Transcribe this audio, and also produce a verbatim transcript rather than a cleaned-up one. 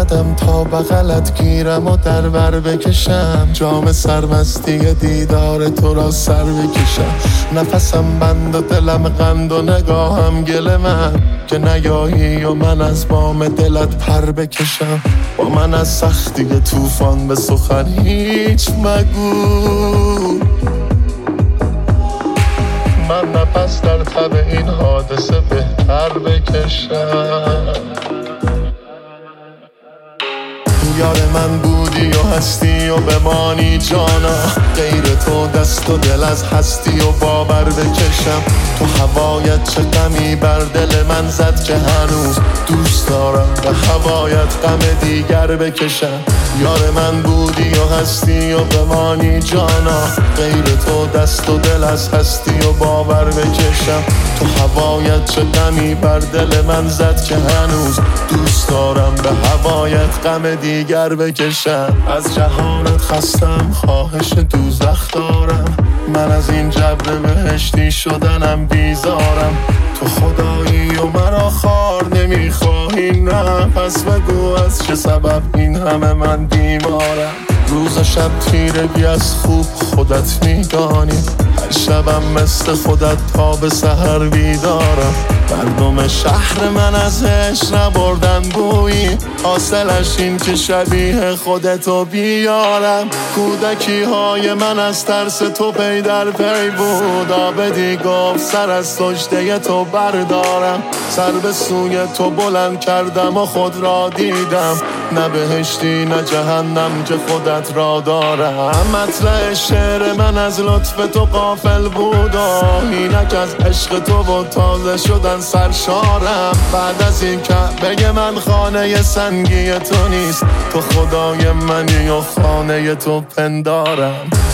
اومدم تا بغلت گیرم و در بر بکشم، جام سرمستی دیدار تو را سر بکشم. نفسم بند و دلم قند و نگاهم گل من، که نیایی و من از بام دلت پر بکشم. با من از سختی طوفان به سخن هیچ مگو، من نفس در تب این حادثه بهتر بکشم. یار من بودی و هستی و بمانی جانا، غیر تو دست و دل از هستی و باور بکشم. تو هوایت چه غمی بر دل من زد که هنوز دوست دارم به هوایت غم دیگر بکشم. یار من بودی و هستی و بمانی جانا، غیر تو دست و دل از هستی و باور بکشم. تو هوایت چه غمی بر دل من زد که هنوز دوست دارم به هوایت غم دیگر بکشم. از جهانت خستم، خواهش دوزخ دارم، من از این جبر بهشتی شدنم بیزارم. تو خدایی و مرا خار نمیخواهی، نه پس بگو از چه سبب این همه من بیمارم. روز و شب تیرگی از خوب خودت میدانی، هر شبم مثل خودت تا به سحر بیدارم. مردم شهر من از عشق نبردن بویی، حاصلش این که شبیه خودتو بیارم. کودکی های من از ترس تو پی در پی بود، آبدی گفت سر از سجده تو بردارم. سر به سوی تو بلند کردم و خود را دیدم، نه بهشتی نه جهنم که خودت را دارم. مطلع شعر من از لطف تو غافل بود و اینک از عشق تو و تازه شدن سرشارم. بعد از این کعبه من خانه سنگی تو نیست، تو خدای منی و خانه تو پندارم.